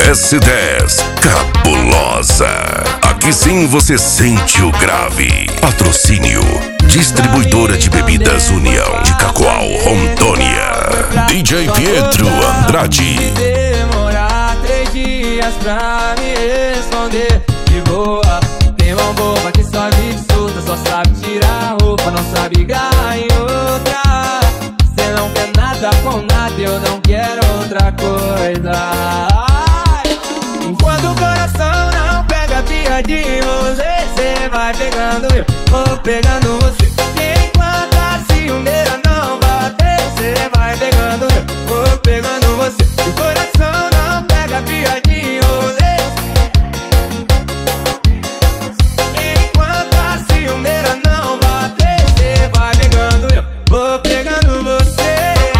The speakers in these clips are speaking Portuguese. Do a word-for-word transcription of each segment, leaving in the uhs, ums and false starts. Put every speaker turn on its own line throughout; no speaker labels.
S dez Cabulosa. Aqui sim você sente o grave. Patrocínio Distribuidora de Bebidas União de Cacoal, Rondônia. D J Pietro Andrade.
Demorar três dias pra me responder de boa. Tem mão boba que só vive solta, só sabe tirar a roupa, não sabe ganhar em outra. Cê não quer nada com nada, eu não quero outra coisa. Enquanto o coração não pega pia de você, cê vai pegando eu, vou pegando você. Enquanto a ciumeira não bater, cê vai pegando eu, vou pegando você. O coração não pega pia de você. Enquanto a ciumeira não bater, cê vai pegando eu, vou pegando você.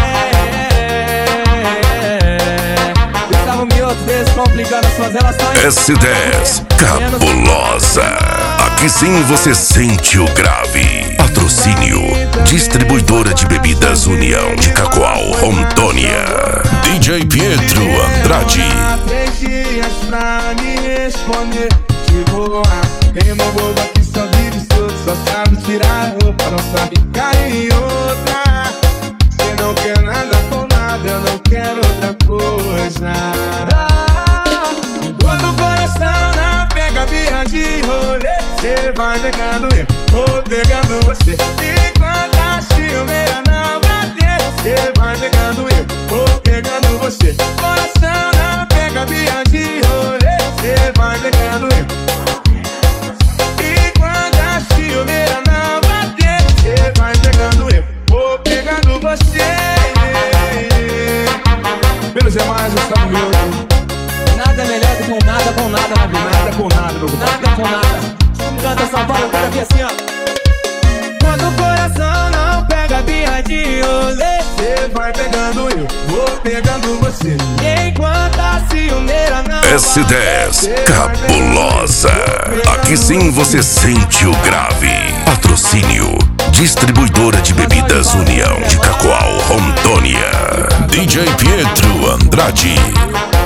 Gustavo Mioto, descomplicando as suas relações.
S dez Cabulosa. Aqui sim você sente o grave. Patrocínio Distribuidora de Bebidas União de Cacoal, Rondônia. D J Pietro Andrade.
Três dias pra me responder de boa. Tem uma boba que só vive solto, só sabe tirar a roupa, não sabe cair em outra. Cê não quer nada com nada, eu não quero outra coisa. Quando o coração não pega birra de rolê, cê vai pegando eu, vou pegando você. Enquanto a ciumeira não bater, cê vai pegando eu, vou pegando você. Coração não pega birra de rolê, cê vai pegando eu. Enquanto a ciumeira não bater, cê vai pegando eu, vou pegando você. Pelos demais, Gustavo Mioto. Nada é melhor do que um nada com nada na vida. Nada com nada, meu compadre. Nada com nada. Canta São Paulo, canta aqui assim, ó. Quando o coração não pega birra de rolê, cê vai pegando eu, vou pegando você. Enquanto a ciumeira não
S dez Cabulosa. Aqui sim você sente o grave. Patrocínio Distribuidora de Bebidas União de Cacoal, Rondônia. D J Pietro Andrade.